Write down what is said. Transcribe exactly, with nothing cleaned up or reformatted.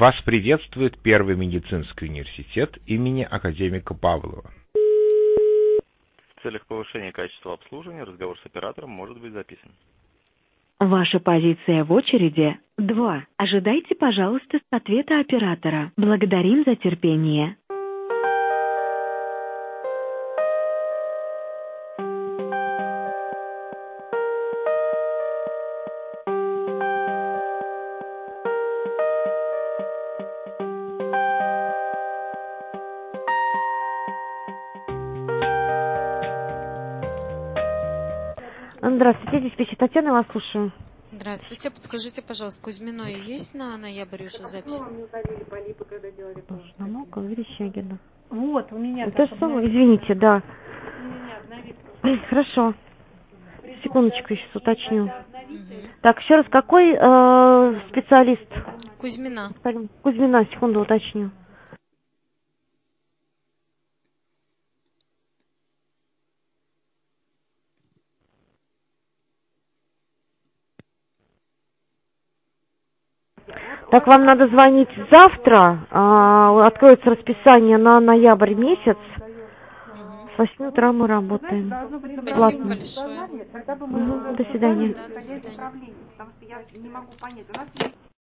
Вас приветствует Первый медицинский университет имени академика Павлова. В целях повышения качества обслуживания разговор с оператором может быть записан. Ваша позиция в очереди два. Ожидайте, пожалуйста, ответа оператора. Благодарим за терпение. Здравствуйте, диспетчер Татьяна, я вас слушаю. Здравствуйте, подскажите, пожалуйста, Кузьминой есть на ноябрь уже запись? На Малкова, Верещагина. Вот, у меня... Это самое, извините, да. Хорошо. Секундочку, я сейчас уточню. Угу. Так, еще раз, какой э, специалист? Кузьмина. Кузьмина, секунду, уточню. Так, вам надо звонить завтра. А, откроется расписание на ноябрь месяц. С восьми утра мы работаем. Спасибо большое. Угу, до свидания. Да, до свидания.